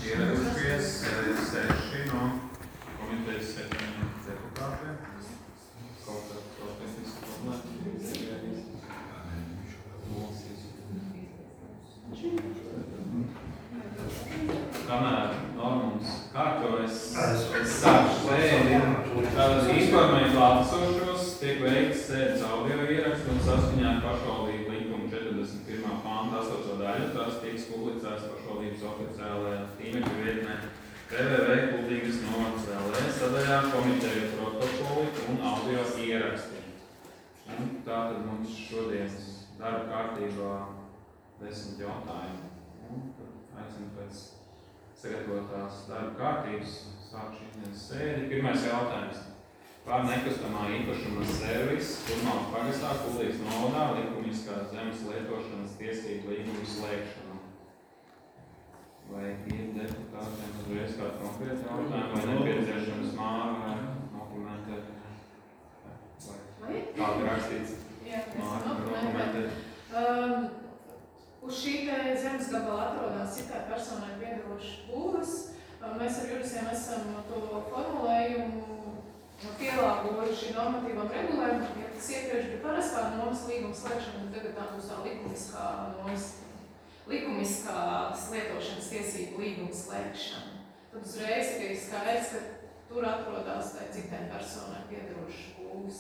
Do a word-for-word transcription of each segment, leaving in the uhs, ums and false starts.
ieradušies seši no komitejas septiņiem deputātiem. Kaut kā to tehniski problēmu. Kamēr Normums kārtojas, es sāku sēdi. Tātad informēju klātesošos, tiek veikts sēdes audio ieraksts un saskaņā ar pašvaldību likumu četrdesmit pirmā panta astoto daļu. Tās tiks publicēts pašvaldības oficiālajā tīmekļa vietnē w w w punkt kuldīgas novads punkt l e sadaļā komiteju protokoli un audio ieraksti. Un tātad mums šodienas darba kārtībā desmit jautājumu. Un aicinu pēc sagatavotās darba kārtības sāk šīs dienas sēdi. Pirmais jautājums. Pār nekustamā īpašuma servis Kurmālas pagastā Kuldīgas novadā likumiskās zemes lietošanas tiesību līgumu slēgšanu. Vai ir deputātiem uzreiz kādu konkrētu jautājumu, vai nepieciešams Māra dokumentēt? Vai kādu rakstīts? Jā, Māra dokumentēt. Um, uz šī te zemes gabala atrodās citai personai piedarošas būvas. Mēs ar jurisiem esam to formulējumu pielāgojuši normatīvam regulējumu, ja tas iepriekš bija parastā nomas līguma slēgšana, un tagad tā būs tā likumiskā nomas, likumiskās lietošanas tiesību līguma slēgšana. Tad uzreiz ir skaidrs, ka tur atrodās tai citai personai piedarošas būvas.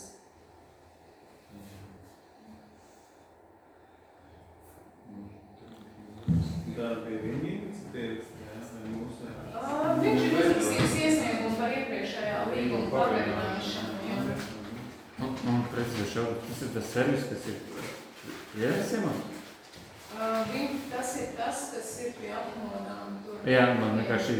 Tā bija viņa iniciatīvas, jā, vai mūsu? Uh, viņš ir izraksījis iesniegumu par iepriekšējā līguma pagarināšanu, jā. Man precīzi šau, tas ir tas servis, kas ir ieraksimā? Uh, viņ, tas ir tas, kas ir pie apmodām tur. Jā, man vienkārši...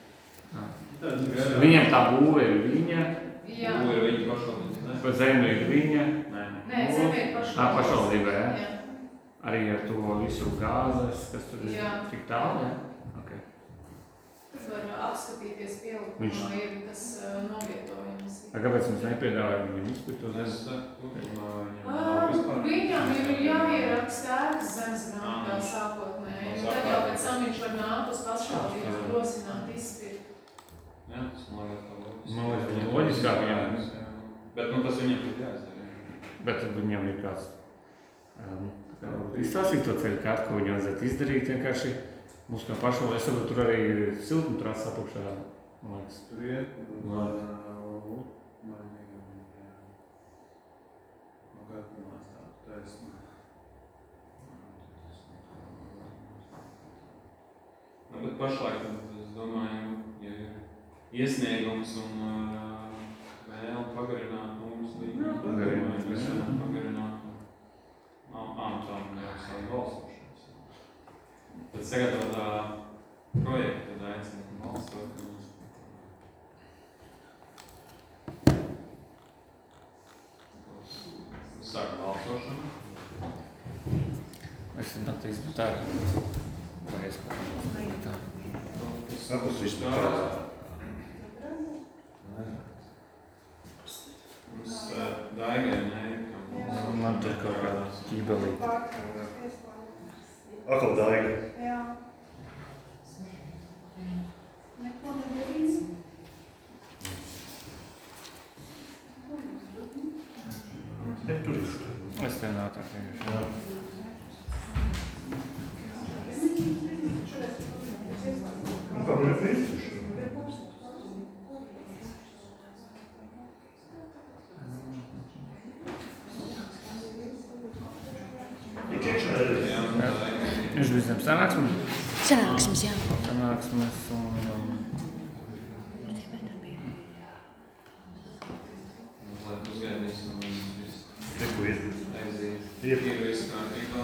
Viņam tā būve ir viņa. Jā. Būve ir viņa pašvaldības, ne? Pa zemi ir viņa. Nē. Nē, zemi ir pašvaldības. Ā, pašvaldībā, jā. Jā. Arī ar to visu gāzes, kas tur ir Jā. tik tālu, jā? Okay. Tur var apskatīties pielikumā, Viņš- ir tas uh, novietojums. A, kāpēc mums nepiedāvāja viņu izpīt to Es zemes? saku, viņam nav Uh, vispār. viņam ir jāieraksta ēkas zemes grāmatā sākotnēji, un tad jau pēc tam viņš var nākt uz pašvaldības rosināt izpirkt. Jā, tas man liekas tā loģiski. Man liekas, viņam loģiskāk viņam. Bet nu tas viņam ir jāizdara. Bet viņam ir kāds um, izstāstīt to ceļu kārtu, ko viņi vajadzētu izdarīt vienkārši. Mums kā pašvaldība, es saprotu, tur arī ir siltumtrasa apakšā, man liekas. Tur iet, Labi. man gadījumās tā taisnība. Nu, bet pašlaik, es domāju, ja ir iesniegums un uh, vēl pagarināt mums līgumu, tad domāju, mēs varam pagarināt un ātrāk neatsāk balsošanas. Tad sagatavotā projekta, tad aicināt balsot. Sāk balsošanu. Es tam teicu, tā ir. Vai es kaut kā tā. Abas vispār. Mums uh, Daigai neikam. Man tur kaut kādā ķībelīte. Atkal Daiga. Jā. Neko nedarīs. Te tur ir. Es te nav tā vienkārši. Nu, kā man ir visu? Ik iekšā ir. Jā, un Daigai. Viņš bija zem sanāksmes. Sanāksmes, jā. Sanāksmes un... Um, Lai uzgaidīsim un viss Neko iet. aiziet. Iet. Ir viss kārtībā.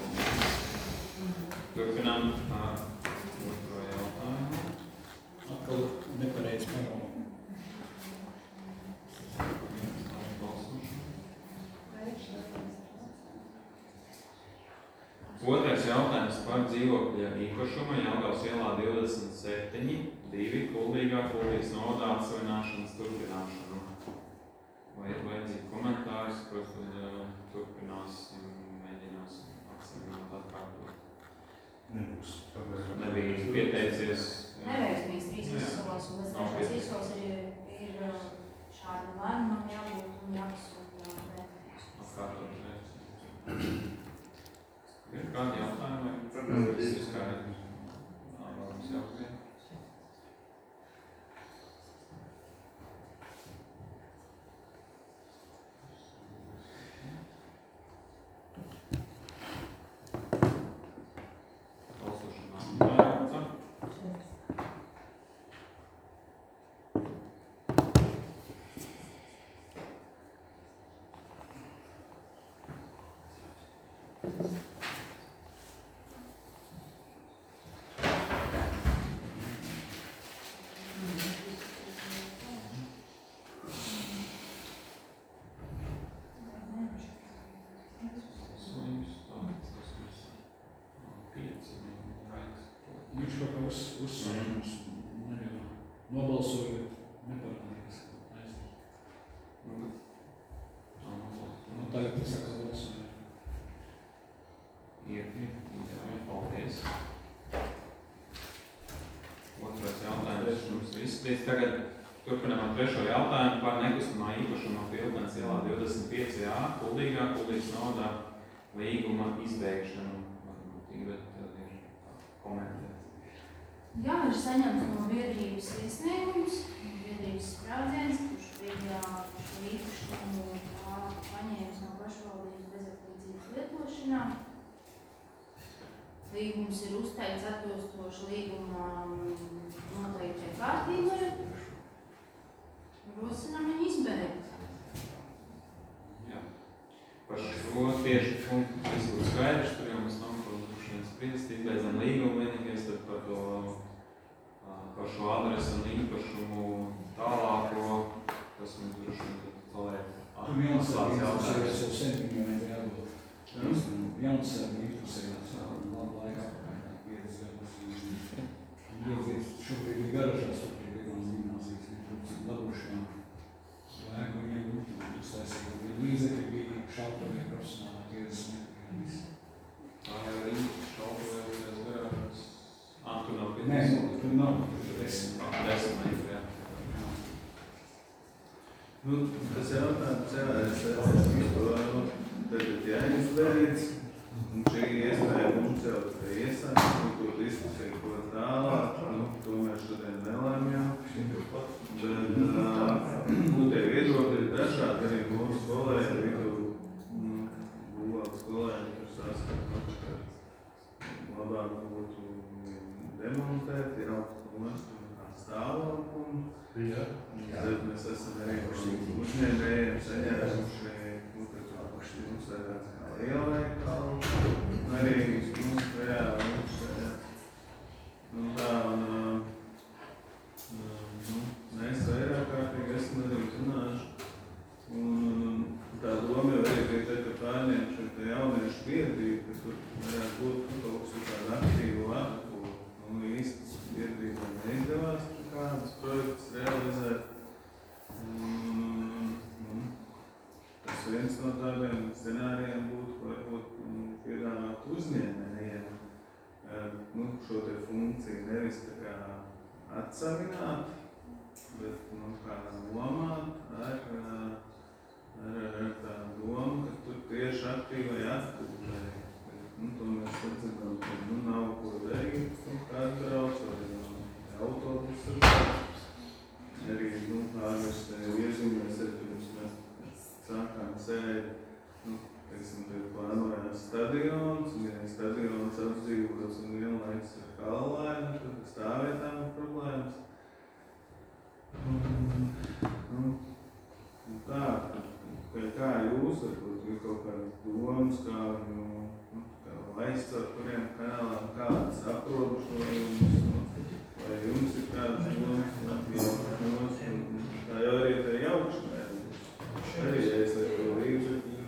Turpinām ar otro jautājumu. Atkal nepareiz panākt. Otrais jautājums par dzīvokļa īpašumu Jelgavas ielā divdesmit septiņi divi Kuldīgā Kuldīgas novadā atsevināšanas turpināšanu. Vai ir vajadzīgi komentārs, ko tad uh, turpināsim, mēģināsim atsevināt atkārtot? Nebūs. Nebija pieteicies. Nē, visos ir, ir šādi lēmumam jābūt un jāpasūta. Ir kādi jautājumi? Protams, viss ir skaidrs. Mums jautājumi. Viņš kaut kā uz, uzsver mums, nevienā nobalsoja neparanīgas. Nu, tagad tas saka balsoja. Iekļūt, paldies. Otrais jautājums mums viss. Līdz tagad turpinām ar trešo jautājumu par nekustamā īpašuma Pilkens ielā divdesmit pieci A, Kuldīgā, Kuldīgas novadā līguma izbeigšanu. Varbūt Iveta ir komentēt. Jā, ir saņemts no biedrības iesniegums, biedrības spraudziens, kurš bija šo īpašumu paņēmis no pašvaldības bezattiecības lietošanā. Līgums ir uzteikts atbilstoši līguma noteiktai kārtībai. Rosinām viņu izbeigt. Jā. Par šo tieši punktu viss būtu skaidrs, tur jau mēs nav par droši spriest, izbeidzam līgumu vienīgais, tad par to, par šo adresu un īpašumu tālāko, kas mums droši vien palēk. Tur Jansēm interesējas jau sen, viņam ir jādod. Jansēm interesējas labu laiku apakaļ, piecas gadus. Šobrīd ir garažās, tur ir vienās gimnāzijas, viņam labošanā. Laiku viņiem uztaisīja līdzekļi, bija šautovie profesionālā piecas metri. Tā jau ir šautovējusies garāžas. Ā, tur nav Nē, tur nav, tur ir desmit. Desmit metri, jā. Nu, tas jautājums, jā, es esmu tagad jāizbeidz, un šī iespēja mums jau tā iesāks, un to diskusiju, ko tālāk, nu, to mēs šodien nelēmjām, bet, nu, tie viedokļi ir dažādi, arī mūsu kolēģi vidū, nu, būvāks kolēģi, kas saskata, ka labāk būtu demontēt, jaukt nost un kā stāvokli. Jā. Tad mēs esam arī uzņēmējiem saņēmuši, nu, kad mums ir tāds kā lielveikalu, un arī mums tajā, mums tajā. Un tā, un, nu, mēs vairāk kārtīgi esam arī runājuši, un tā doma jau arī bija tā, ka pārņemt šo te jauniešu biedrību, ka tur varētu būt kaut kas tādu aktīvu vārdu, un īsti biedrībā neizdevās kādus projektus realizēt. Un, un, tas viens no tādiem scenārijiem būtu, varbūt piedāvāt uzņēmējiem nu, šo te funkciju nevis tā kā atsavināt, bet nu, kā domāt ar, ar, ar tādu domu, ka tur tieši aktīvai atpūtai. Nu, to mēs atzinām, ka nu, nav ko darīt, kā atbrauc, vai autobusu. Arī, nu, ārmēs iezīmēs, arī pirms mēs sākām sēdi, nu, teiksim, te plānojās stadions, un ja stadions apdzīvots un vienlaiks ir Kalvaina, tad stāvvietām ir problēmas. Un, nu, un tā, ka kā jūs, varbūt, ir kaut kādas domas, kā viņu, nu, kā aizstāv kuriem kanālām, kādas aprobežojumus, nu, vai jums ir kādas domas, un tā jau arī tā jaukšanai. Arī, ja es ar to līdzekļu.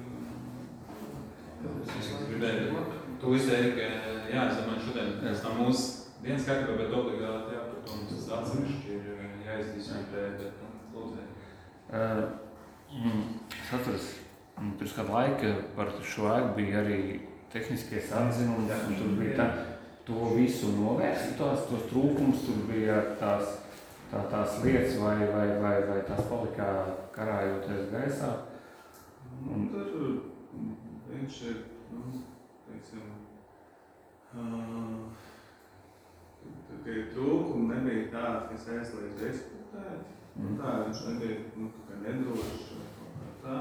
Es gribēju, tu izteikti, ka jā, es domāju, šodien pēc tam mūsu dienas kārtībā, bet obligāti jā, par to mums tas atsevišķi ir jāizdiskutē, bet lūdzu. Uh, mm, es atceros, pirms kādu laiku par šo ēku bija arī tehniskais atzinums, un tur bija tā, to visu novērst, tos, tos trūkumus, tur bija tās tā, tās lietas, vai, vai, vai, vai tās palika karājoties gaisā. Un tur viņš ir, nu, teiksim, uh, ka trūkumi nebija tādi, kas aizliedz diskutēt. Mm. Tā viņš nebija, nu, kā nedrošs vai kaut kā tā.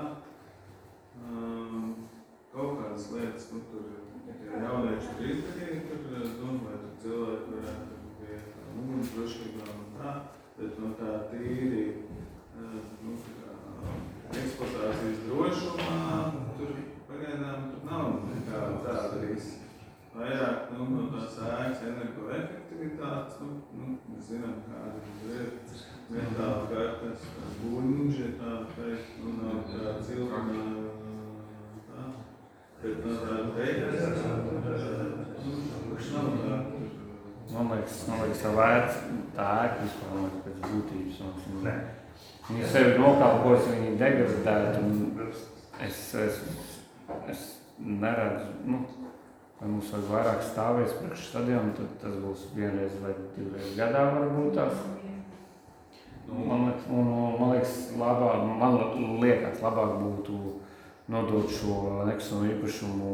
Um, kaut kādas lietas, nu, tur jaunieši ir izdarīja, tur, nu, vai tur cilvēki varētu būt tā mūža drošībām un tā, bet no tā tīri, uh, nu, kā eksploatācijas drošumā, tur pagaidām tur nav nekā tāda riska. Vairāk, nu, no tās ēkas energoefektivitātes, nu, nu, mēs zinām, kāda ir metāla kartes, buņģi, tā teikt, nu, nav tā ciltuma, tā, bet no tā teikt, nu, kurš nav tā. Man liekas, man liekas, tā vērts, tā ēka vispār, man liekas, pēc būtības, un viņi sevi nokalpos, viņi degradētu, un es, es, es neredzu, nu, vai mums vajag vairāk stāvēs priekš stadionu, tad tas būs vienreiz vai divreiz gadā varbūt tās. Man liekas, un, man liekas, labāk, man liekas, labāk būtu nodot šo nekustamo īpašumu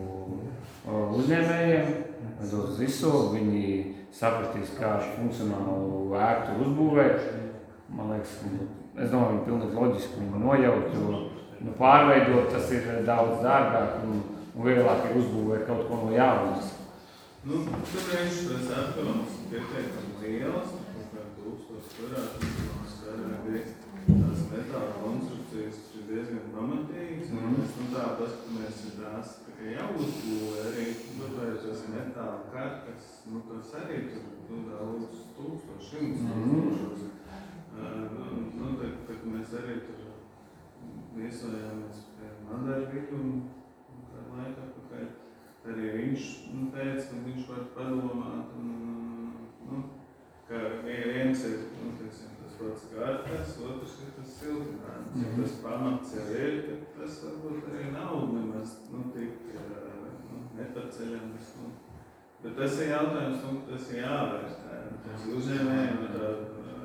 uzņēmējiem, dot uz izsoli, viņi sapratīs, kā funkcionālu ēku tur uzbūvēt. Man liekas, es domāju, viņi pilnīgi loģiski viņu nojaut, jo nu, pārveidot tas ir daudz dārgāk un, un vieglāk ir uzbūvēt kaut ko no jaunas. Nu, tur viņš tas apkalams pietiekami liels, kaut kā tūkstoši kvadrātmetros, tās metāla konstrukcijas ir diezgan pamatīgas, un mēs nu tā paskatāmies, ir tās tā kā jāuzbūvē arī, tur vai tas metāla karkas, nu tas arī tur nu, daudz tūkstoši, šimts tūkstošos. Nu, tad, kad mēs arī tur viesojāmies pie Mandāra Vikuma, kādu laiku atpakaļ, arī viņš nu, teica, ka viņš var padomāt, un, nu, ka viens ir, nu, teiksim, tas pats kartes, otrs ir tas siltinājums. Mm-hmm. Ja tas pamats jau ir, tad tas varbūt arī nav nemaz, nu, tik, nu, nepaceļams, nu. Bet tas ir jautājums, nu, tas ir jāvērtē. Tas uzņēmējiem ir tāda,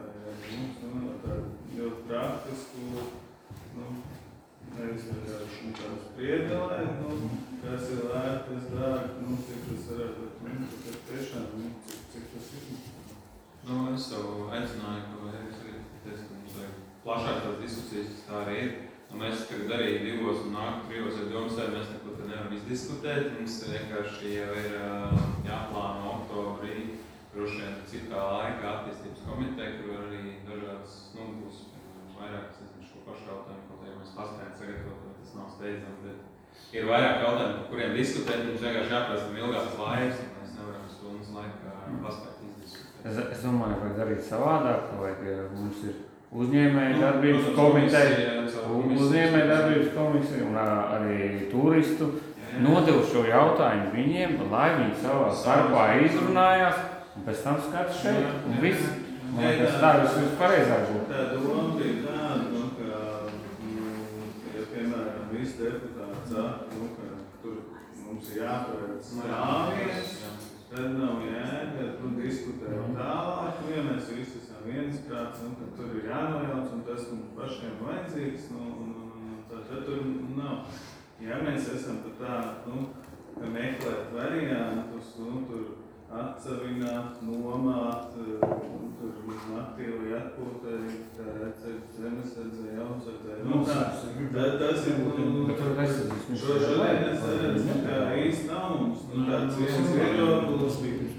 mums, nu, tādu ļoti praktisku, nu, nevis vienkārši nu, tādu spriedelē, nu, kas ir lēti, kas dārgi, nu, cik tas varētu, nu, tas tiešām, nu, cik, cik tas ir. Nu, es savu aicināju, ko Eris arī teica, ka mums vajag plašāk tās diskusijas, tas tā arī ir. Un mēs tagad arī divos un nāku trijos ar domsēm, mēs neko te nevaram izdiskutēt, mums vienkārši jau ir jāplāno oktobrī, droši vien citā laika attīstības komiteja, kur arī dažādas, nu, būs vairāk, es nezinu, šo pašu jautājumu, kaut ja mēs paspējam sagatavot, bet tas nav steidzami, bet ir vairāk jautājumu, par kuriem diskutēt, mums vienkārši jāprasam ilgāks laiks, un mēs nevaram stundas laikā paspēt izdiskutēt. Es, es domāju, ka vajag darīt savādāk, ka vajag, mums ir uzņēmēju darbības komiteja, uzņēmēju darbības komisija un arī turistu nodevu šo jautājumu viņiem, lai viņi savā starpā izrunājās un pēc tam skatu šeit. Un viss, man liekas, tā viss pareizāk būtu. Tā doma bija tāda, nu, ka, nu, ja, piemēram, visi deputāti saka, nu, ka tur mums ir jāparedz stāvies, tad nav jēga, tu diskutē tālāk, nu, ja mēs visi esam viensprāts, un tad tur ir jānojauc, un tas mums pašiem vajadzīgs, nu, un, un, un tā, tad tur nav. Ja mēs esam pat tā, nu, ka meklēt variantus, nu, tur atsavināt, nomāt, tur aktīvi atpūtē, tā recept, zemesardzē, jaunsardzē, nu, tā, tā, tas ir, nu, Bet tur nesadzīs. šo šodien es redzu, kā īsti nav mums, nu, tāds viens viedoklis,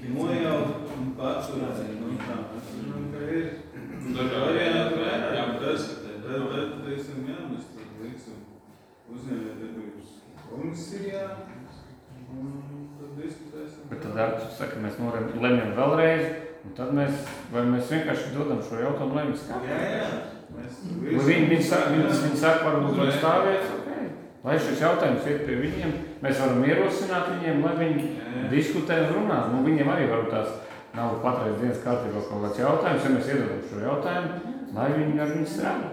nojaut un paturēt, nu, tā, es domāju, ka ir. Varianti vairāk, jā, tas, tad, tad, teiksim, jā, mēs tad liksim uzņēmējdarbības komisijā un tad diskutēsim. Bet tad ar tu saka, mēs norem, lemjam vēlreiz, un tad mēs, vai mēs vienkārši dodam šo jautājumu lemjas kā? Jā, jā, mēs Viņi, viņi, saka, viņi, viņi saka, varbūt var stāvēt, okay. Lai šis jautājums iet pie viņiem, mēs varam ierosināt viņiem, lai viņi jā. Diskutē un runā. Nu, viņiem arī varbūt tās nav patreiz dienas kārtībā kaut kāds jautājums, ja mēs iedodam šo jautājumu, lai viņi ar viņu strādā.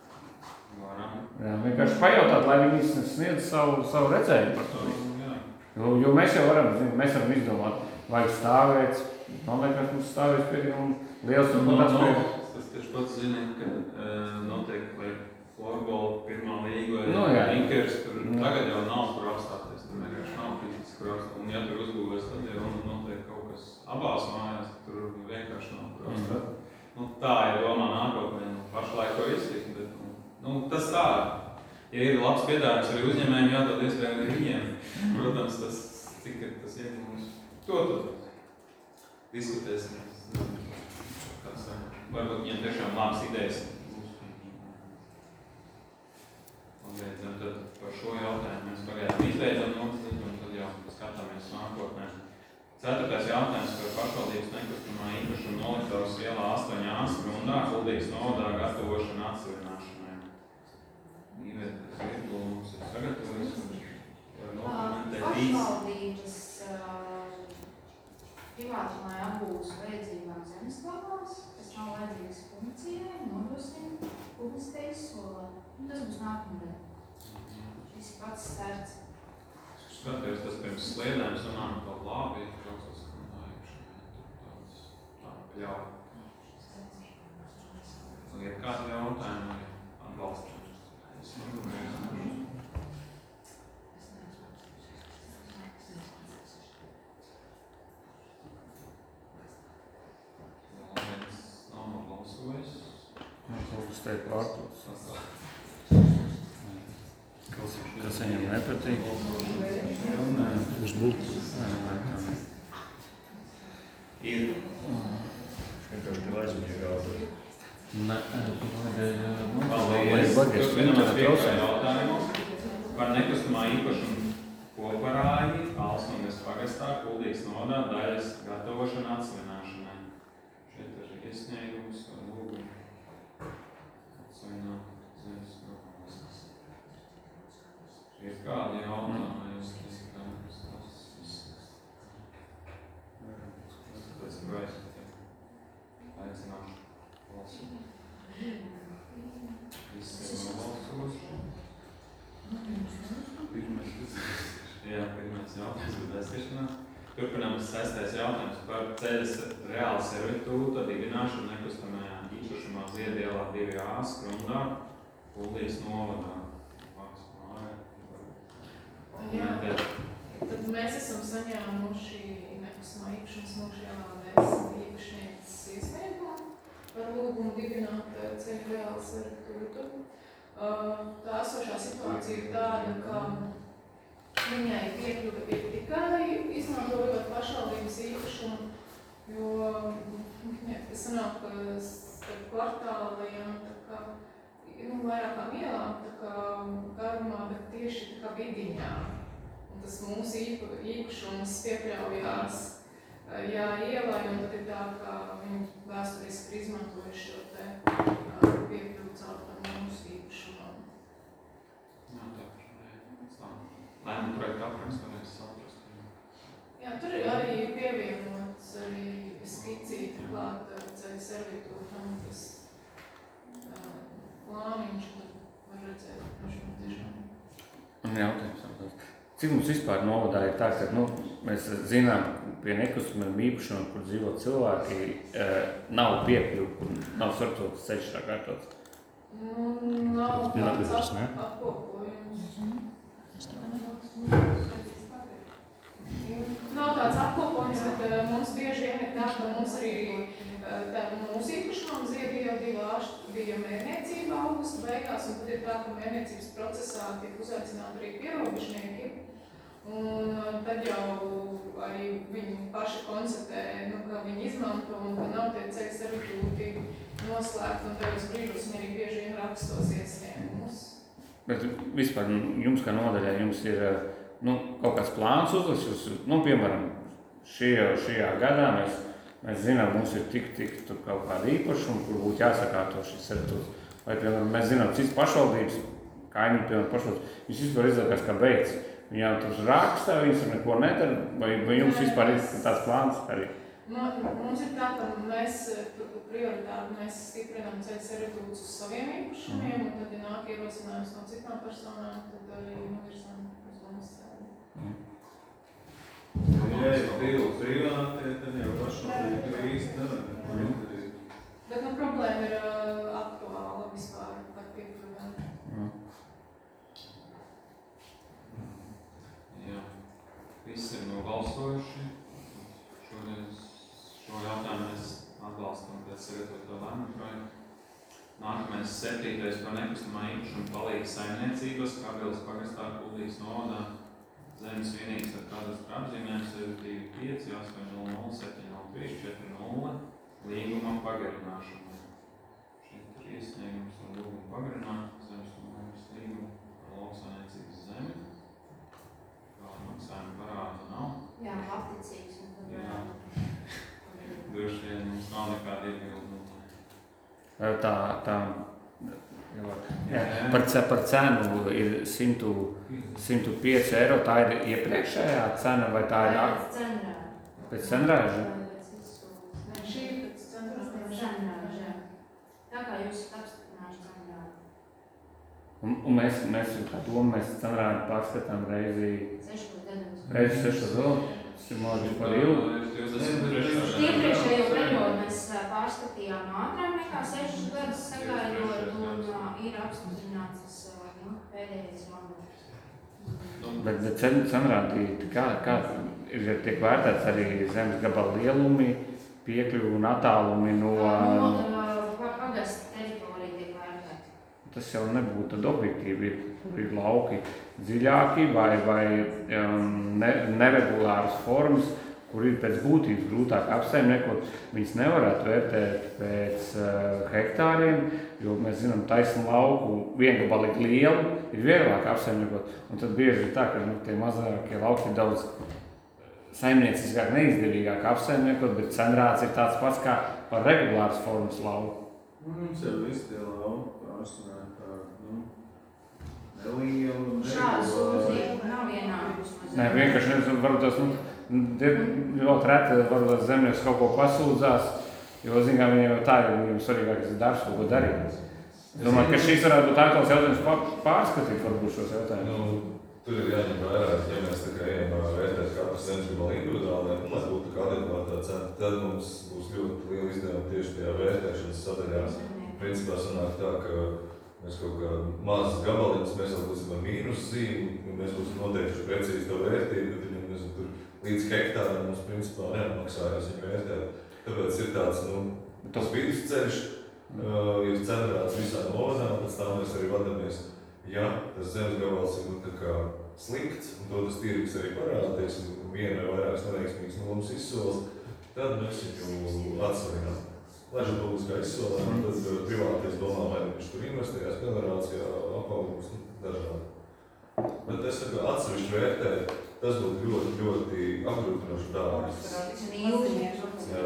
Jā, vienkārši pajautāt, lai viņi sniedz savu, savu redzējumu par to. Jo, jo mēs jau varam, zin, mēs varam izdomāt, vajag stāvēt, man liekas, mums stāvēs pietiekami liels un No, pat no, tas tas tieši pats zini, ka uh, notiek vai florbola pirmā līga vai Nu, jā. rinkers, tur Nu. tagad jau nav kur apstāties, tur vienkārši nav fiziski kur apstāties. Un ja tur uzbūvēs, tad jau notiek kaut kas abās mājās, tur vienkārši nav kur apstāties. Mm. Nu, tā ir domā nākotnē, nu, pašlaik to izsīt, bet nu, nu, tas tā. Ja ir labs piedāvājums arī uzņēmējiem, jādod iespēju arī viņiem. Protams, tas, cik ir tas iegūms. To tad diskutēsim. Kāds, varbūt viņiem tiešām labas idejas. Pabeidzam tad par šo jautājumu. Mēs pagaidām izbeidzam notikt, un tad jau skatāmies nākotnē. Ceturtais jautājums par pašvaldības nekustamā īpašuma Noliktavas ielā astoņi A Sprundā, Kuldīgas novadā gatavošanu atsevināšanai. Iveta Zvirgula mums ir sagatavojis, var dokumentēt īsti. Pašvaldības privātumā apbūves vajadzībām zemesgalvās, kas nav vajadzīgas funkcijai, nodosim publiskai izsolē. Tas būs nākamreiz. Šis pats starts. Skaties, tas pirms sliedēm sanāk kaut labi, process, ka nav iekšēnē, tāds tā pļauj. Un ir kādi jautājumi vai atbalsti? Es nedomāju. Vēl viens nav nobalsojis. kaut kas teik vārtos. Kas viņam nepatīk. Uz būtu. Ir. Vienkārši tev aizmīgi gādu. Nē, Paldies. Turpinām ar piekto jautājumu par nekustamā īpašuma koparāji Alstungas pagastā Kuldīgas novadā daļas gatavošanu atsvināšanai. Šeit ir iesniegums ar lūgumu atsvināt zemes nopasas. Ir kādi jautājumi, jūs izskatās, tas izskatās. Tas ir vajag. Aicināšu. Visi ir nobalsojuši. Jā, pirmais jautājums bija aizskrišanā. Turpinām sestais jautājums par ceļas reālu servitūta dibināšanu nekustamajā īpašumā Ziedielā divi A Sprundā, Kuldīgas novadā. Jā, tad mēs esam saņēmuši nekustamā īpašuma Smilšu ielā īpašnieces iesniegumu par lūgumu dibināt ceļu reālu servitūtu. Tā esošā situācija ir tāda, ka viņai piekļuva ir tikai izmantojot pašvaldības īpašumu, jo es sanāk, ka starp kvartāliem tā kā, nu, vairākām ielām tā kā garumā, bet tieši tā kā vidiņā. Un tas mūsu īpašums piekļaujās jā, ielai, un tad ir tā, ka viņi vēsturiski ir izmantojuši šo te piekļuvu caur tam mūsu īpašumam. Jā, tā tā. Lēmumu projektu apraksts varēs saprast. Jā, tur ir arī pievienots arī skicīti klāt ceļu servitūtam, tas plāniņš, tad var redzēt, ka viņš tiešām. Un jautājums, cik mums vispār novadā ir tā, ka nu, mēs zinām, pie nekustamiem īpašumiem, kur dzīvo cilvēki, nav piekļuvu, kur nav sortotas ceļš tā kārtots. Nu, nav tāds apkopojums. Nav tāds apkopojums, bet uh, mums bieži vien ir tā, ka mums arī uh, tā, mūsu īpašumam Ziediela divi A bija mērniecība augusta beigās, un tad ir tā, ka mērniecības procesā tiek uzaicināti arī pierobežnieki. Un uh, tad jau arī viņi paši konstatē, nu, ka viņi izmanto un ka nav tie ceļu servitūti noslēgti, un tajos brīžos viņi arī bieži vien rakstos iesniegumus. Bet vispār jums kā nodaļā jums ir nu, kaut kāds plāns uzliks, nu, piemēram, šajā, šajā gadā mēs, mēs zinām, mums ir tik, tik tur kaut kāda īpašuma, kur būtu jāsakārto šis servitūts. Vai, piemēram, mēs zinām cits pašvaldības, kaimiņu, piemēram, pašvaldības, viņš vispār izlēkās kā beidz. Viņām tur rakstā, viņas tur neko nedara, vai, vai jums vispār ir tāds plāns arī? Nu, mums ir tā, ka mēs prioritāti mēs stiprinām ceļu servitūtus uz saviem īpašumiem, un tad, ja nāk ierosinājums no citām personām, tad arī novirzām uz domas ceļu. Mm. Ja ir divi privāti, tad jau pašvaldība īsti nevar neko izdarīt. Bet nu, problēma ir uh, aktuāla vispār par piekļuviem. Mm. Jā. Visi ir nobalsojuši. Šoreiz šo jautājumu mēs atbalstam pēc sagatavoto lēmumu projektu. Nākamais septītais par nekustamā īpašuma palīdz saimniecības, Kabeles pagastā Kuldīgas novadā, zemes vienības ar kadastru apzīmēm sevi divi pieci astoņi nulle nulle septiņi nulle trīs četri nulle līguma pagarināšana. Šeit ir iesniegums ar lūgumu pagarināt zemes novadas līgumu par lauksaimniecības zemi. Kā maksājuma parāda nav. Jā, labticīgs. Un tad Jā. Droši vien mums nav nekāda iebildumu. Tā, tā, jā, jā, par, ce- par cenu ir simt pieci eiro, tā ir iepriekšējā cena vai tā ir Pēc cenrāža. pēc cenrāža? Pēc izsūles. Šī ir pēc centrālā. Pēc cenrāža, jā. Tā kā jūs esat apstiprinājuši cenrāžu. Un, un mēs, mēs kā domu, mēs cenrāžu pārskatām reizi, Sešos gados. reizi sešu gadu, tas ir možda par ilgu. Iepriekšējo periodu mēs ā, pārskatījām ātrāk nekā sešus gadus sagaidot, un ā, ir apstiprināts tas ā, nu, pēdējais mandāts. Bet, bet cen, cenrādi, kā, kā ir tiek vērtēts arī zemes gabala lielumi, piekļuvi un attālumi no... No ā, pagasta teritorija tiek vērtēta. Tas jau nebūtu tad objektīvi, ir, kur ir lauki dziļāki vai, vai um, ne, neregulāras formas, kur ir pēc būtības grūtāk apsaimniekot. Viņas nevarētu vērtēt pēc uh, hektāriem, jo mēs zinām, taisnu lauku viengabalīgi lielu ir vieglāk apsaimniekot. Un tad bieži ir tā, ka nu, tie mazākie lauki ir daudz saimnieciskāk, neizdevīgāk apsaimniekot, bet cenrāds ir tāds pats kā par regulāras formas lauku. Mums jau visi tie lauki pārsvarā tā, nu, neliela, Šādu neregulāra. sūdzību nav ienākusi no Nē, vienkārši nevis, varbūt tas, nu, ir ļoti reti, varbūt zemnieks kaut ko pasūdzās, jo, zin kā, viņiem jau tā ir, viņiem svarīgākais ir darbs, ko darīt. Es domāju, ka šīs varētu būt aktuāls jautājums pār- pārskatīt varbūt šos jautājumus. Nu, tur ir jāņem vērā, ja mēs tā kā ejam vērtēt katru zemes gabalu individuāli, lai būtu kā adekvātā cena, tad mums būs ļoti liela izdevuma tieši tajā vērtēšanas sadaļā. Principā sanāk tā, ka mēs kaut kā mazas gabaliņas, mēs vēl būsim ar mīnus zīmi, un mēs būsim noteikti precīzi to vērtību, bet viņam nezinu, tur līdz hektāram mums principā neapmaksājās viņu vērtēt. Tāpēc ir tāds, nu, tas vidusceļš, uh, ir cenrāts visā novadā, un pēc tā mēs arī vadamies. Ja tas zemes gabals ir nu, tā kā slikts, un to tas tirgus arī parādīs, un viena vai vairākas neveiksmīgas nulles izsoles, tad mēs viņu atsavinām. Laižam publiskā izsolē, un tad uh, privātais domā, vai viņš tur investējās, generācijā, apaugumus, nu, dažādi. Bet es saku, atsevišķi vērtēt, tas būtu ļoti, ļoti apgrūtinoši dārgs. Jā.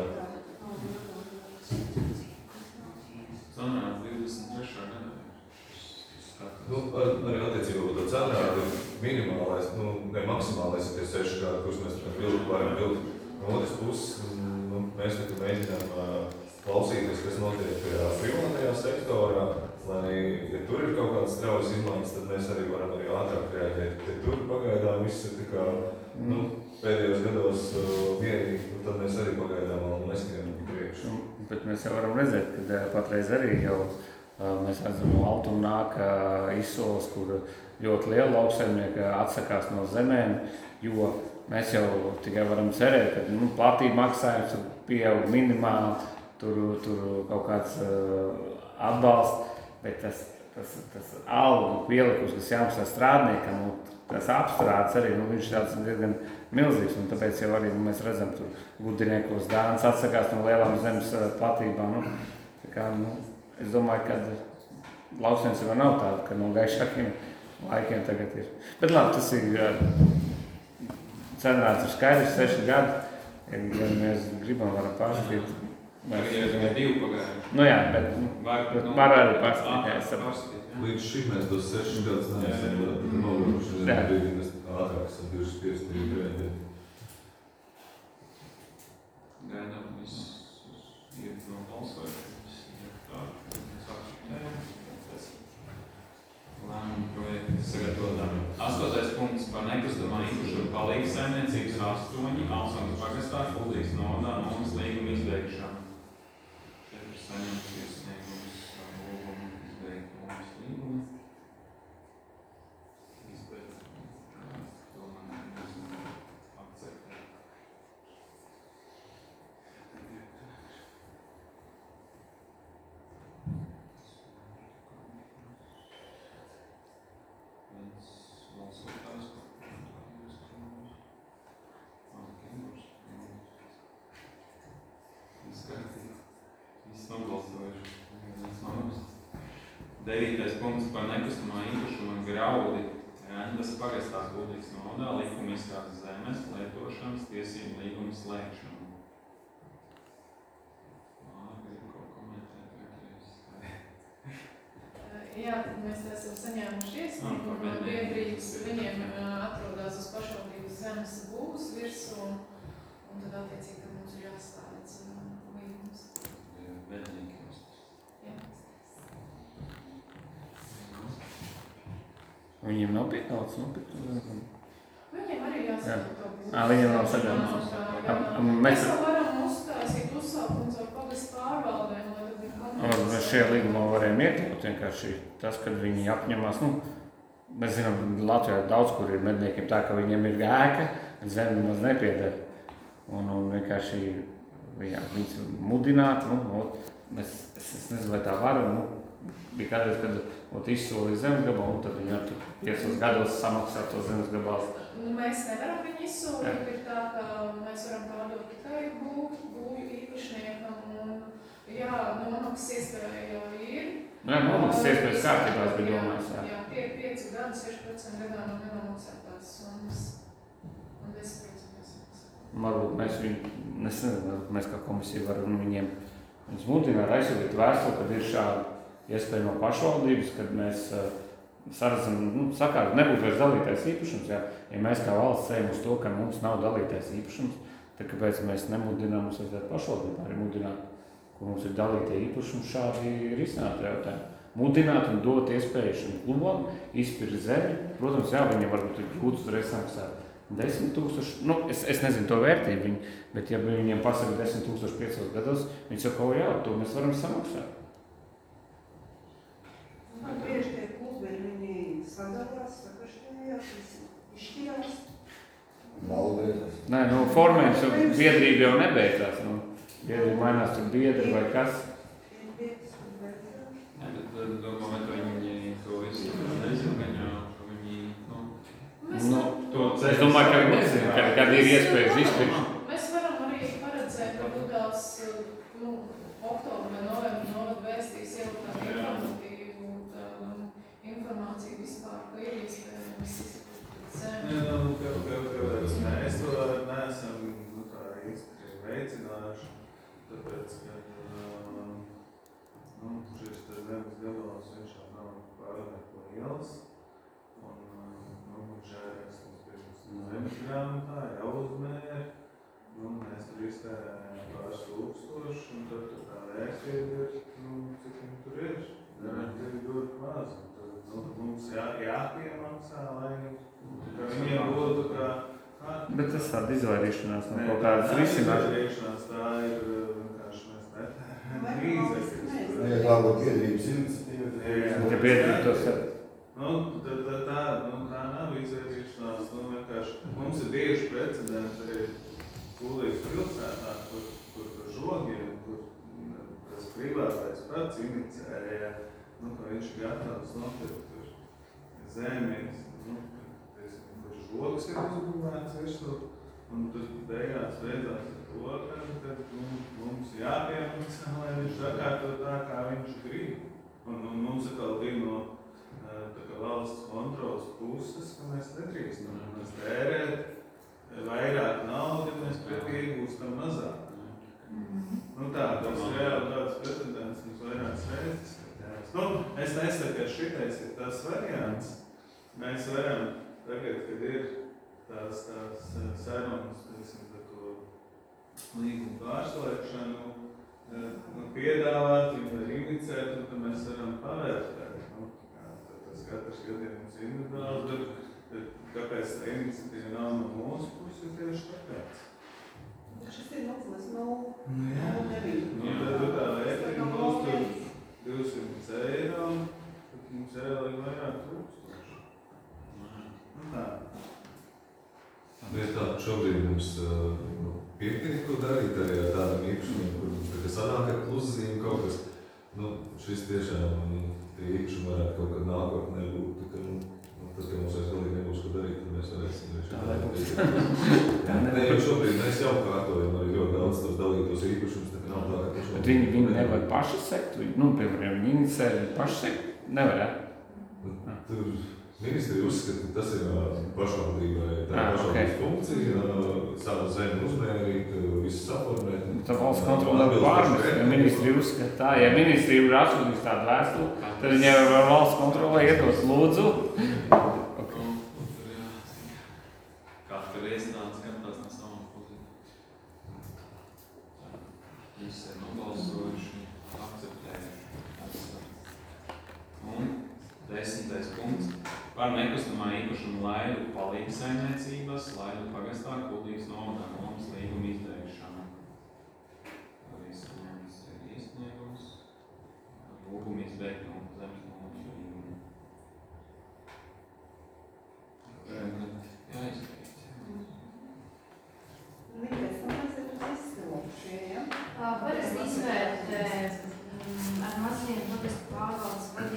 Sanāca divdesmit trešā gadā. Nu, ar, arī attiecībā par to cenrādi minimālais, nu, ne maksimālais ir tie seši gadi, kurus mēs vilku varam vilkt. No otras puses, nu, mēs tā kā mēģinām uh, klausīties, kas notiek tajā privātajā sektorā, lai, ja tur ir kaut kādas straujas izmaiņas, tad mēs arī varam arī ātrāk reaģēt. Ja tur pagaidām viss ir tā kā, nu, pēdējos gados uh, vienīgi, tad mēs arī pagaidām vēl neskrienam priekš. Nu, bet mēs jau varam redzēt, ka uh, patreiz arī jau uh, mēs redzam no altuma nāk uh, izsoles, kur ļoti liela lauksaimnieka atsakās no zemēm, jo mēs jau tikai varam cerēt, ka nu, platība maksājums pieaug minimāli, tur, tur kaut kāds uh, atbalsts, bet tas, tas, tas algu pielikums, kas jāmaksā strādniekam, nu, tas apstrādes arī, nu, viņš tāds diezgan milzīgs, un tāpēc jau arī nu, mēs redzam, tur gudriniekos dāns atsakās no lielām zemes uh, platībām. Nu, tā kā, nu, es domāju, ka lauksaimniecība nav tāda, ka no gaišākiem laikiem tagad ir. Bet labi, tas ir uh, cenrāts ir skaidrs, seši gadi, ja mēs gribam, varam pārskatīt. Arī jau ir divi pagājuši. Nu jā, bet nu, Var, bet var arī pārskatīt, jā, es saprotu. pārskatīt, jā. Līdz šim mēs tos sešus gadus neesam noguruši, Jā. brīdī mēs ātrāk esam divdesmit pieci brīdī reaģēt. Gaidām viss ir no balsojuši, ir tā, mēs akceptējam. Tas lēmumu projektu sagatavotām. Astotais punkts par nekustamā īpašuma palīgs saimniecības astoņi, Alsons pagastā, Kuldīgas novadā, nomas līguma izbeigšana. Šeit ir saņemts iesniegums lūgumu izbeigt nomas līgumu. Izbeigt. To man akceptē. Devītais punkts par nekustamā īpašuma graudi Rendas pagastā Kuldīgas novadā likuma izstrādes zemes lietošanas tiesību līguma slēgšanu. Gribu kaut komentēt, vai Jā, tad mēs esam saņēmuši iesniegumu no biedrības, viņiem atrodas uz pašvaldības zemes būvs virsū, un tad attiecīgi tad mums ir jāslēdz līgums. Bednieki. Jā. Viņiem nav piekauts, nu, piekauts. Viņiem arī jāsaka to būtu. Ā, viņiem nav sagatavots. Mēs Mēs jau varam uzstāsīt uzsaukums ar pagastu pārvaldēm, lai tad ir komunikācija. šajā līgumā varējām iekļaut vienkārši tas, kad viņi apņemās, nu, mēs zinām, Latvijā daudz, kur ir medniekiem tā, ka viņiem ir ēka, zeme nemaz nepieder. Un, un vienkārši jā, viņus mudināt, nu, nu mēs, es, es nezinu, vai tā var, nu, bija kādreiz, kad ot, izsolīja zemes gabalu, un tad viņi ar piecos gados samaksā to zemes gabalu. Mēs nevaram viņu izsolīt, ir tā, ka mēs varam pārdot tikai būvju īpašniekam, un jā, nomaksas iespēja ir. Nu jā, nomaksas iespējas kārtībā, es biju domājis, jā. Jā, tie ir pieci gadi, seši procenti gadā no nenomaksātās summas, un desmit procenti nesamaksā. Varbūt mēs viņu, es nezinu, varbūt mēs kā komisija varam viņiem viņus mudināt, aizsūtīt vēstuli, kad ir šāda iespēja no pašvaldības, kad mēs uh, saredzam, nu, sakārt, nebūtu vairs dalītais īpašums, jā. Ja mēs kā valsts ejam uz to, ka mums nav dalītais īpašums, tad kāpēc mēs nemudinām, mums vajadzētu pašvaldībā arī mudināt, ko mums ir dalītie īpašumi šādi risināt jautājumu. Mudināt un dot iespēju šim klubam izpirkt zemi. Protams, jā, viņiem varbūt ir grūti uzreiz samaksāt desmit tūkstoši, nu, es, es nezinu to vērtību, viņi, bet ja viņiem pasaka desmit tūkstoši piecos gados, viņi saka, o jā, to mēs varam samaksāt. Man bieži tie klubi, viņi sadalās, sakašķējās, izšķirās. Maldētas. Nē, nu, formējums jau biedrība jau nebeidzās, nu, biedrība mainās tur biedri vai kas. Jā, bet domā, vai viņi to visu nezinu, ka viņi, nu, Nu, to, es domāju, ka viņi nezinu, kad, kad ir iespējas izpirkt. Mēs varam arī paredzēt, ka būtās, nu, oktobra vai novembra novada vēstīs jau tādu informatīvu um, informāciju vispār, ka ir iespējams izpirkt zemi. Jā, nu, ka, ka, kāpēc mēs to neesam, nu, tā īsti veicinājuši, tāpēc, ka, uh, nu, šis te zemes gabals viņš jau nav pārāk liels, un, uh, nu, žēries mums pirms zemes grāmatā jau uzmēr, nu, mēs tur iztērējām pāris tūkstoši, un tad tur tā vērtība ir, nu, cik viņi tur ir, nevajag ir ļoti maz, un tad, nu, mums jā, jāpiemaksā, lai, ka viņiem būtu kā, kā Bet tas tāda izvairīšanās no kaut kādas risināšanas. Izvairīšanās tā ir vienkārši mēs netērējam līdzekļus. Ja tā būtu biedrības iniciatīva, tad Jā. Ja biedrība to saka. Nu, tad tā, tā, nu, tā nav izvairīšanās, nu, vienkārši mums ir tieši precedenti arī Kuldīgas pilsētā, kur, kur par žogiem, kur tas privātais pats inicēja, nu, ka viņš ir gatavs nopirkt tur zemi, nu, žogs ir uzbūvēts virsū, un tad beigās beidzās ar to, ka nu, mums jāpiemaksā, lai viņš sakārto tā, kā viņš grib. Un, un mums atkal bija no tā kā valsts kontrolas puses, ka mēs nedrīkstam mēs tērēt vairāk naudu, mēs pretī iegūstam mazāk. Nu tā, tas ir reāli tāds precedents mums vairākas reizes. Nu, es nesaku, ka šitais ir tas variants. Mēs varam tagad, kad ir tās, tās sarunas, teiksim, par to līgumu pārslēgšanu, nu, piedāvāt, viņu var inicēt, un tad mēs varam pavērtēt. Nu, tas katrs gadījums individuāli, tad, tad kāpēc tā iniciatīva nav no mūsu puses, tieši tāpēc. Šis ir nulles, nu, Nu jā. nu, nebija. Nu, tad tu tā vērtība būs tur divsimt eiro, tad mums jāliek vairāk tūkstoši. Nu tā. Ja tā šobrīd mums nu, piekrīt, ko darīt arī ar tādam īpašumiem, kur mums tagad sanāk ar pluszīm kaut kas, nu, šis tiešām nu, tie īpašumi varētu kaut kad nākotnē būt, tā ka, nu, tad, ka mums vairs galīgi nebūs ko darīt, tad mēs varēsim arī šitā darīt. Ne, jo šobrīd mēs jau kārtojam arī ļoti daudz tos dalītos īpašumus, tā ka nav tā, ka pašām... Bet viņi, viņi nevar paši sekt, nu, piemēram, viņi inicē, viņi paši sekt, nevar, ja? Tur ministri uzskata, ka tas ir pašvaldībai, tā Ah, pašvaldības okay. funkcija, savu zemi uzmērīt, visu saformēt. Tā valsts kontrole pārmest, ja ministri uzskata tā, ja ministri ir atsūtījis tādu vēstuli, tad viņai var valsts kontrole iedot lūdzu. Okay. Katru iestādi skatās no savam pozīciju. Visi ir nobalsojuši, akceptējuši. Un desmitais punkts. Par nekustamā īpašuma laidu palīgsaimniecības, laidu pagastā Kuldīgas novadā nomas līguma izbeigšanu. Arī saņemts ir iesniegums. Lūguma izbeigt no zemes nomas līguma. Jā, izbeigt. Nekais, nu, tas ir izstrošie, ja? Parasti izvērtē mm, ar maziem pagastu pārvaldes